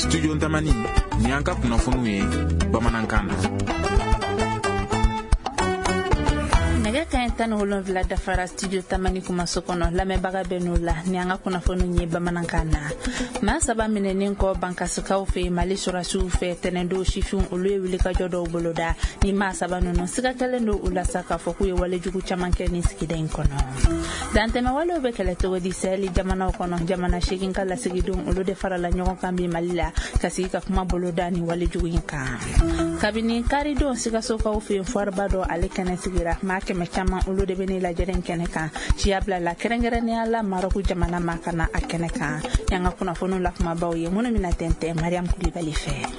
Studio Tamani ni an ka kunnafoniw ye bamanankan na. Nɛgɛ kaɲɛ 17 dafara studio Tamani kumaso kɔnɔ lamɛnbaga bɛ n'u la ni an ka kunnafoniw ye bamanankan na. Maa saba minɛnen kɔ bankasikaw fɛ Mali sɔrɔsiw fɛ tɛnɛndon sifinw olu ye wulikajɔ dɔw boloda ni maa saba ninnu siga kɛlen don u la sa k'a fɔ k'u ye walejugu caman kɛ ni sigida in kɔnɔ. Dantɛmɛwalew bɛ kɛlɛ cogo di Sahɛli jamanaw kɔnɔ jamana 8 ka lasigidenw olu de farala ɲɔgɔn kan bi Mali la ka sigi ka kuma boloda ni walejugu in kan. Kabini karidon Sikasokaw fɛ fɔriba dɔ ale kɛnɛ sigira maa kɛmɛ caman olu de bɛ ni lajɛren kɛnɛ kan ciya bila la kɛrɛnkɛrɛnnenya la Maroku jamana ma kana a kɛnɛ kan. Yan ka kunnafoniw la kumabaw ye minnu bɛna tɛntɛn Mariam Kulibali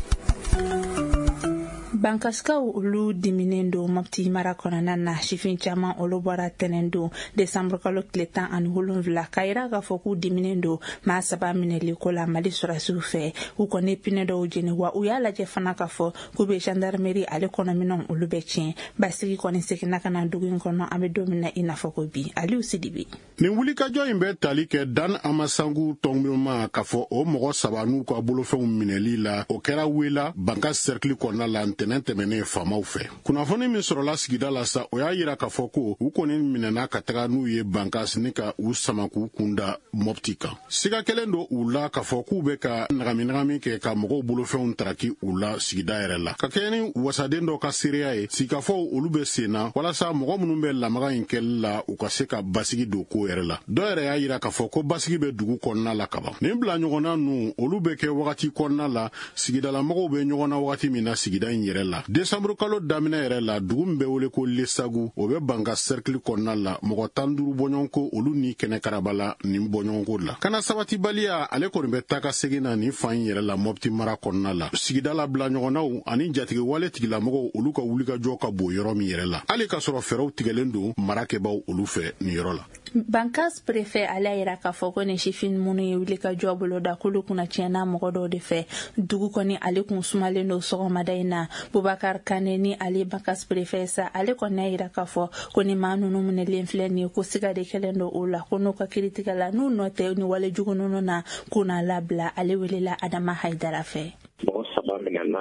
fɛ. Bankasikaw olu diminen don Mopti mara kɔnɔna na sifin caman olu bɔra tɛnɛndon Desanburu kalo tile 17 ka yira k'a fɔ k'u diminen don maa saba minɛli ko la Mali sɔrɔsiw fɛ u kɔni pinɛ dɔw jeni wa u y'a lajɛ fana k'a fɔ k'u bɛ gendarmerie ale kɔnɔminɛnw olu bɛ tiɲɛ basigi kɔni seginna ka na dugu in kɔnɔ an bɛ don min na i n'a fɔ ko bi Aliou Sidibe. Nin wulikajɔ in bɛ tali kɛ Dan Amasangu tɔngbima k'a fɔ o mɔgɔ saba n'u ka bolofɛnw minɛli la o kɛra Wela banka cercle kɔnɔna la ntɛnɛn tɛmɛnen faamaw fɛ. Kunnafoni min sɔrɔla sigida la sa o y'a yira k'a fɔ ko u kɔni minɛna ka taga n'u ye bankas ni ka u sama k'u kunda Mopti kan. Siga kelen don u la k'a fɔ k'u bɛ ka nagami kɛ ka mɔgɔw bolofɛnw taraki u la sigida yɛrɛ la. Ka kɛ ni wasaden dɔ ka seereya ye sigikafɔw olu bɛ senna walasa mɔgɔ minnu bɛ lamaga in kɛli la u ka se ka basigi don ko yɛrɛ la. Dɔ yɛrɛ y'a yira k'a fɔ ko basigi bɛ dugu kɔnɔna la kaban. Nin bila ɲɔgɔnna nu olu bɛ kɛ wagati kɔnɔna la sigidalamɔgɔw bɛ ɲɔgɔnna wagati min na sigida in yɛrɛ la. Desanburu kalo daminɛ yɛrɛ la dugu min bɛ wele ko Lesagu o bɛ banka cercle kɔnɔna la mɔgɔ 15 bɔɲɔgɔnko olu ni kɛnɛ karabala nin bɔɲɔgɔnko la. Kana sabatibaliya ale kɔni bɛ taa ka segin na nin fan yɛrɛ la Mopti mara kɔnɔna la. Sigida la bila ɲɔgɔnnaw ani jatigi wale tigilamɔgɔw olu ka wulikajɔ ka bon yɔrɔ min yɛrɛ la. Hali ka sɔrɔ fɛrɛw tigɛlen don marakɛbaw olu fɛ nin yɔrɔ la. Bankas préfet ale yira k'a fɔ ko ni sifin minnu ye wulikajɔ boloda k'olu kunna tiɲɛna mɔgɔ dɔw de fɛ dugu kɔni ale kun sumalen don sɔgɔmada in na Bubakar Kane ni ale Bankas préfet sa ale kɔni yira k'a fɔ ko ni maa ninnu minɛlen filɛ nin ye ko siga de kɛlen don o la ko n'u ka kiritigɛ la n'u nɔ tɛ ni walejugu ninnu na k'u n'a labila ale welela Adama Haidara fɛ. Mɔgɔ saba minɛna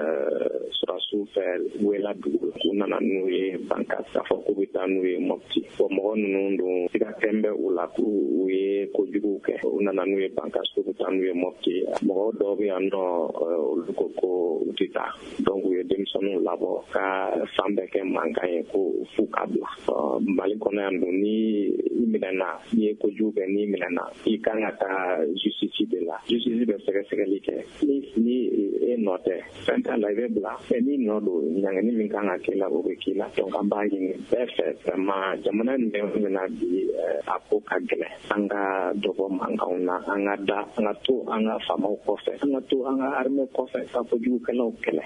sɔrɔsiw fɛ Wela dugu u nana n'u ye Bankas k'a fɔ k'u bɛ taa n'u ye Mopti. Mɔgɔ ninnu don siga fɛn bɛ u la k'u ye kojugu kɛ u nana n'u ye Bankas k'u bɛ taa n'u ye Mopti. Mɔgɔ dɔw bɛ yan nɔ olu ko u tɛ taa donc u ye denmisɛnninw labɔ ka fan bɛɛ kɛ mankan ye ko f'u ka bila. Mali kɔnɔ yan don ni i minɛna n'i ye kojugu kɛ n'i minɛna i kan ka taa justice de la justice bɛ sɛgɛsɛgɛli kɛ ni e nɔ tɛ fɛn t'a la i bɛ bila n'i nɔ don ɲangini min kan ka kɛ la o bɛ k'i la donc an b'a ɲini bɛɛ fɛ vraiment jamana in bɛ min na bi a ko ka gɛlɛn an ka dɔ bɔ mankanw na an ka to an ka faamaw kɔfɛ an ka to an ka armée kɔfɛ ka kojugukɛlaw kɛlɛ.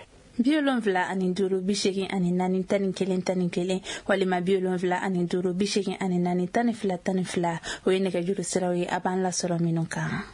75 80 4 11 11 walima 75 80 4 12 12 o ye nɛgɛjuru siraw ye a b'an lasɔrɔ minnu kan.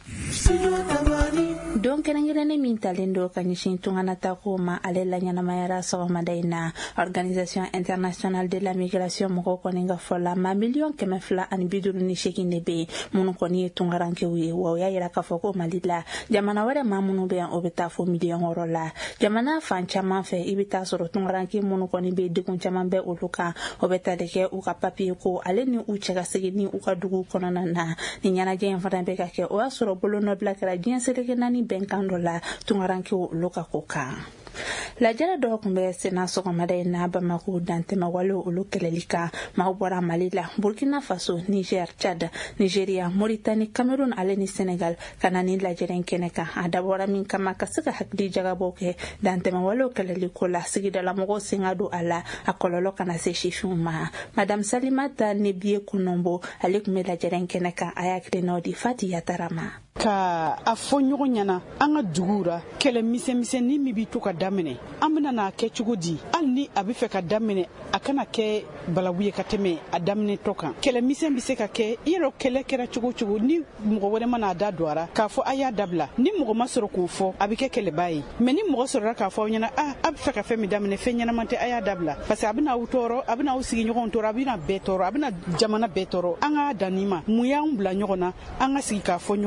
Don kɛrɛnkɛrɛnnen min talen don ka ɲɛsin tunganatako ma ale la ɲɛnamayara sɔgɔmada in na Organisation Internationale de la Migration mɔgɔw kɔni ka fɔ la ma 258,000 de bɛ minnu kɔni ye tungarankew ye wa o y'a yira k'a fɔ ko Mali la jamana wɛrɛ maa minnu bɛ yan o bɛ taa fo miliyɔn wɔɔrɔ la jamana fan caman fɛ i bɛ taa sɔrɔ tungaranke minnu kɔni bɛ degun caman bɛ olu kan o bɛ tali kɛ u ka papiye ko ale ni u cɛ ka segin ni u ka dugu kɔnɔna na ni ɲɛnajɛ in fana bɛ ka kɛ o y'a sɔrɔ bolonɔbila kɛra diɲɛ seleke naani bɛnkan dɔ la tungarankew olu ka ko kan. Lajɛrɛ dɔw kun bɛ sena sɔgɔmada in na Bamako dantɛmɛwalew olu kɛlɛli kan maaw bɔra Mali la Burkina Faso Niger Tchad Nigeria Mauritanie Cameroun ale ni Senegal ka na ni lajɛrɛ kɛnɛ kan a dabɔra min kama ka se ka hakili jagabɔ kɛ dantɛmɛwalew kɛlɛli ko la sigidalamɔgɔw sen ka don a la a kɔlɔlɔ kana se sifinw ma. Madame Salimata Nebie Kunombo ale kun bɛ lajɛrɛ kɛnɛ kan a y'a hakilinaw di Fati Yatarama. Ka a fɔ ɲɔgɔn ɲɛna an ka duguw ra kɛlɛ misɛnmisɛnnin min bɛ to ka daminɛ an bɛna n'a kɛ cogo di hali ni a bɛ fɛ ka daminɛ a kana kɛ balawu ye ka tɛmɛ a daminɛtɔ kan kɛlɛ misɛn bɛ se ka kɛ i yɛrɛ kɛlɛ kɛra cogo cogo ni mɔgɔ wɛrɛ mana a da don a ra k'a fɔ a y'a dabila ni mɔgɔ ma sɔrɔ k'o fɔ a bɛ kɛ kɛlɛba ye mais ni mɔgɔ sɔrɔla k'a fɔ aw ɲɛna a bɛ fɛ ka fɛn min daminɛ fɛn ɲɛnama tɛ a y'a dabila parce que a bɛna aw tɔɔrɔ a bɛna aw sigiɲɔgɔnw tɔɔrɔ a bɛna bɛɛ tɔɔrɔ a bɛna jamana bɛɛ tɔɔrɔ an ka dan nin ma mun y'an bila ɲɔgɔn na an ka sigi k'a fɔ ɲɔgɔn ye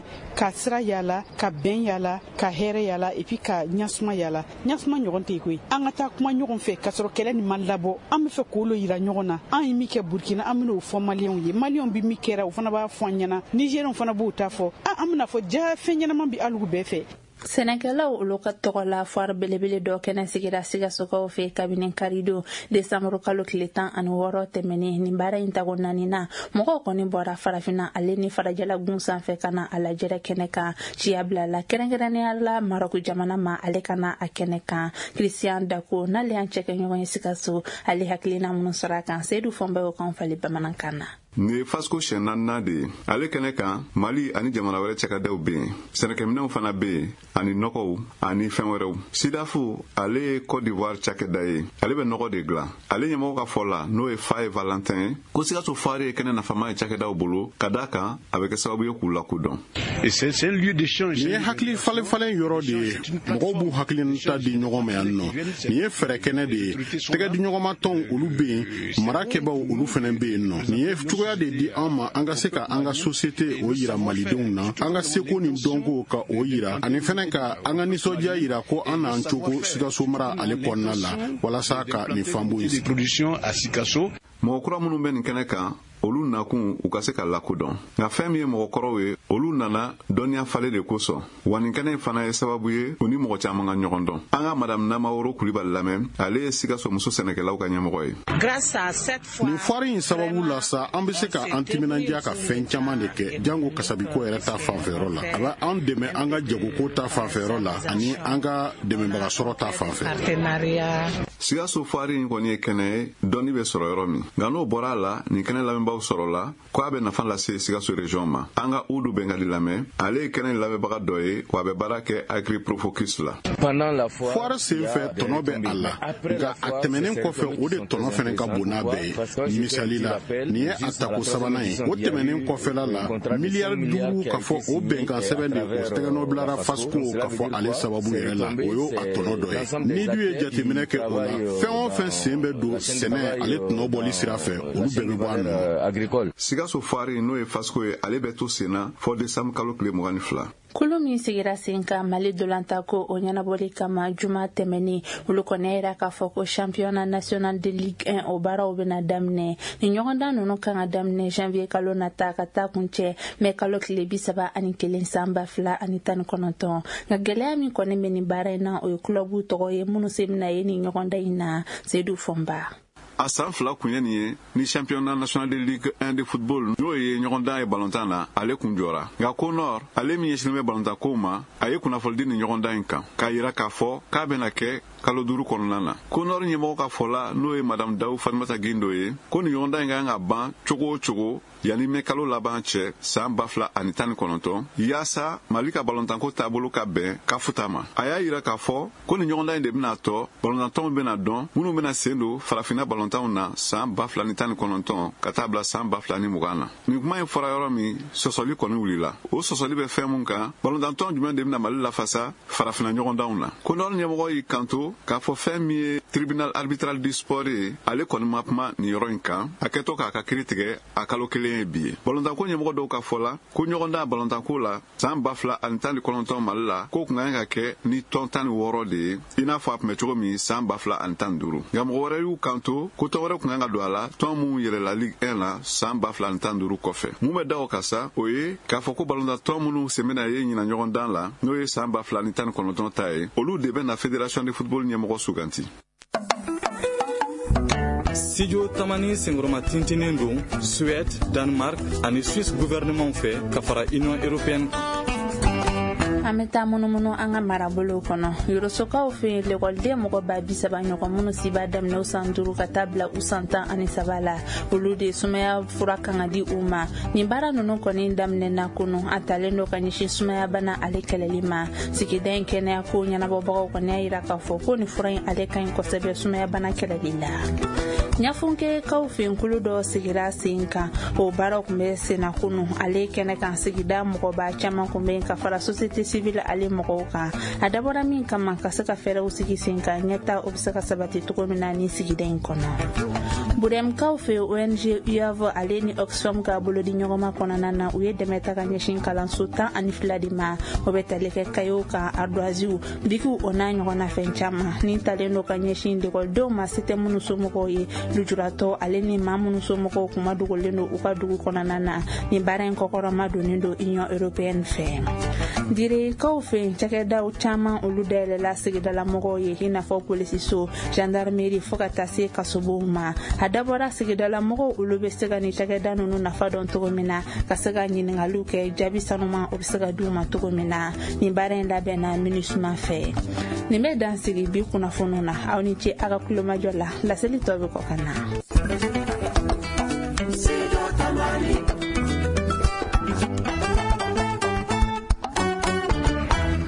ka sira yala ka bɛn yala ka hɛrɛ yala et puis ka ɲasuma yala ɲasuma ɲɔgɔn tɛ koyi an ka taa kuma ɲɔgɔn fɛ ka sɔrɔ kɛlɛ nin ma labɔ an bɛ fɛ k'olu yira ɲɔgɔn na an ye min kɛ Burkina an bɛn'o fɔ maliyɛnw ye maliyɛnw bɛ min kɛra o fana b'a fɔ an ɲɛna nigériens fana b'o ta fɔ an bɛna fɔ ja fɛn ɲɛnaman bɛ alugu bɛɛ fɛ. Sɛnɛkɛlaw olu ka tɔgɔ la foire belebele dɔ kɛnɛ sigira Sikasokaw fɛ kabini karido desanburu kalo tile 16 tɛmɛnen nin baara in tago naani na mɔgɔw kɔni bɔra farafinna ale ni farajɛlagun sanfɛ ka na a lajɛrɛ kɛnɛ kan ciya bila la kɛrɛnkɛrɛnnenya la Maroc jamana ma ale ka na a kɛnɛ kan Christian Dako n'ale y'an cɛkɛ ɲɔgɔn ye Sikaso ale hakilina minnu sɔrɔ a kan Seydou Fɔnbɛ y'o kan fali bamanankan na. Ni Fasco Shenana de ale kɛnɛ kan Mali ani jamana wɛrɛ cɛkadaw bɛ yen sɛnɛkɛminɛw fana bɛ yen ani nɔgɔw ani fɛn wɛrɛw Sidafu ale ye Côte d'Ivoire cakɛda ye ale bɛ nɔgɔ de dilan ale ɲɛmɔgɔ ka fɔ la n'o ye Faye Valentin ye ko Sikaso foire ye kɛnɛ nafama ye cakɛdaw bolo ka d'a kan a bɛ kɛ sababu ye k'u lakodɔn. Nin ye hakili falen yɔrɔ de ye mɔgɔw b'u hakilinata di ɲɔgɔn ma yan nɔ nin ye fɛrɛ kɛnɛ de ye tɛgɛ di ɲɔgɔn ma tɔnw olu bɛ yen mara kɛbaw olu fana bɛ yen nɔ nin ye cogoya de di an ma an ka se ka an ka société o yira malidenw na an ka seko ni dɔnko ka o yira ani fɛnɛ ka an ka nisɔndiya yira ko an n'an cogo Sikaso mara ale kɔnɔna la walasa ka nin fanbo in mɔgɔ kura minnu bɛ nin kɛnɛ kan olu nakun u ka se ka lakodɔn nka fɛn min ye mɔgɔkɔrɔw ye olu nana dɔnniya falen de kosɔn wa nin kɛnɛ fana ye sababu ye u ni mɔgɔ caman ka ɲɔgɔn dɔn an ka madame Namaworo Kulibali lamɛn ale ye Sikaso muso sɛnɛkɛlaw ka ɲɛmɔgɔ ye. nin foire in sababu la sa an bɛ se ka an timinandiya ka fɛn caman de kɛ jango kasabiko yɛrɛ ta fanfɛyɔrɔ la a bɛ an dɛmɛ an ka jagoko ta fanfɛyɔrɔ la ani an ka dɛmɛbaga sɔrɔ ta fanfɛ. Sikaso foire in kɔni ye kɛnɛ ye dɔnni bɛ sɔrɔ yɔrɔ min nka n'o bɔra a la nin kɛnɛ lamɛnbaaw sɔrɔ la ko a bɛ nafa lase Sikaso région ma an ka Udu Bengali lamɛn ale ye kɛnɛ lamɛnbaga dɔ ye wa a bɛ baara kɛ Agri Profocus la. foire senfɛ tɔnɔ bɛ a la nka a tɛmɛnen kɔfɛ o de tɔnɔ fɛnɛ ka bon n'a bɛɛ ye misali la nin ye a tako sabanan ye o tɛmɛnen kɔfɛla la miliyari 5 ka fɔ o bɛnkan sɛbɛn de o tɛgɛnɔ bilara Fasco ka fɔ ale sababu yɛrɛ la o y'o a tɔnɔ dɔ ye ni du ye jateminɛ kɛ o la fɛn o fɛn sen bɛ don sɛnɛ ale tɔnɔ bɔli sira fɛ olu bɛɛ bɛ bɔ a nɔ. Sikaso foire n'o ye Fasco ye ale bɛ to senna fɔ décembre kalo tile 22. Kulu min sigira sen kan Mali dolanta ko o ɲɛnabɔli kama juma tɛmɛni olu kɔni yɛrɛ k'a fɔ ko championnat national de Ligue 1 o baaraw bɛna daminɛ ni ɲɔgɔndan ninnu kan ka daminɛ janvier kalo nata ka taa kuncɛ mɛ kalo tile 31 san 2019 nka gɛlɛya min kɔni bɛ nin baara in na o ye clubu tɔgɔ ye minnu se bɛna ye ni ɲɔgɔndan in na Seydou Fɔnba. A san fila kun ye nin ye ni championnat national de Ligue 1 de football n'o ye ɲɔgɔndan ye balontan na ale kun jɔra nka ko nord ale min ɲɛsinnen bɛ balontan ko ma a ye kunnafoli di nin ɲɔgɔndan in kan k'a yira k'a fɔ k'a bɛna kɛ kalo 5 kɔnɔna na ko nord ɲɛmɔgɔ ka fɔ la n'o ye madame Daou Fatimata Gindo ye ko nin ɲɔgɔndan in kan ka ban cogo o cogo yanni mɛ kalo laban cɛ san 2019 yaasa Mali ka balontanko taabolo ka bɛn ka futa ma a y'a yira k'a fɔ ko nin ɲɔgɔndan in de bɛna tɔ balontanw bɛna dɔn minnu bɛna sen don farafinna balontanw na san 2019 ka taa bila san 2020 na nin kuma in fɔra yɔrɔ min sɔsɔli kɔni wulila o sɔsɔli bɛ fɛn mun kan balontan jumɛn de bɛna Mali lafasa farafinna ɲɔgɔndanw na ko nord ɲɛmɔgɔ y'i kanto k'a fɔ fɛn min ye tribunal arbitral du sport ye ale kɔni ma kuma nin yɔrɔ in kan a kɛtɔ k'a ka kiiri tigɛ a kalo 1 ye bi ye balontanko ɲɛmɔgɔ dɔw ka fɔ la ko ɲɔgɔndan balontanko la san 2019 Mali la ko kun kan ka kɛ ni tɔn 16 de ye i n'a fɔ a tun bɛ cogo min san 2015 nka mɔgɔ wɛrɛ y'u kanto ko tɔn wɛrɛ kun kan ka don a la tɔn minnu yɛlɛla Ligue 1 la san 2015 kɔfɛ mun bɛ da o kan sa o ye k'a fɔ ko balontan tɔn minnu sen bɛna ye ɲina ɲɔgɔndan la n'o ye san 2019 ta ye olu de bɛna fédération de football ɲɛmɔgɔ suganti. Studio Tamani Sengroma tintinen don Suède, Danemark ani Suisse gouvernement fɛ ka fara Union européenne. An bɛ taa munumunu an ka marabolo kɔnɔ yorosokaw fɛ lekɔliden mɔgɔ 30 ɲɔgɔn minnu si b'a daminɛ u san 5 ka taa bila u san 13 la olu de sumaya fura kan ka di u ma nin baara ninnu kɔni daminɛna kunu a talen do ka ɲɛsin sumaya bana ale kɛlɛli ma sigida in kɛnɛya ko ɲɛnabɔbagaw kɔni y'a yira k'a fɔ ko nin fura in ale ka ɲi kosɛbɛ sumaya bana kɛlɛli la. Ɲafunkɛkaw fɛ kulu dɔ sigira sen kan o baaraw kun bɛ senna kunu ale kɛnɛ kan sigida mɔgɔba caman kun bɛ ka fara société civil ale mɔgɔw kan a dabɔra min kama ka se ka fɛɛrɛw sigi sen kan ɲɛta o bɛ se ka sabati cogo min na ni sigida in kɔnɔ budɛmkaw fɛ ONG UAV ale ni Oxfam ka bolodi ɲɔgɔnma kɔnɔna na u ye dɛmɛ ta ka ɲɛsin kalanso 12 de ma o bɛ tali kɛ kayo kan ardoisiw bikiw o n'a ɲɔgɔnna fɛn caman ni talen do ka ɲɛsin dekɔlidenw ma se tɛ minnu somɔgɔw ye lujuratɔ ale ni maa minnu somɔgɔw kuma dogolen do u ka dugu kɔnɔna na ni baara in kɔkɔrɔma donnen do Union européenne fɛ direkaw fɛ cakɛdaw caman olu dayɛlɛla sigidala mɔgɔw ye i n'a fɔ polisiso gendarmerie fo ka taa se kasobow ma a dabɔra sigidala mɔgɔw olu bɛ se ka ni cakɛda ninnu nafa dɔn cogo min na ka se ka ɲiningaliw kɛ jaabi sanuman o bɛ se ka d'u ma cogo min na ni baara in labɛnna MINUSMA fɛ nin bɛ dan sigi bi kunnafoniw na aw ni ce a ka kulomajɔ la laseli tɔ bɛ kɔ ka na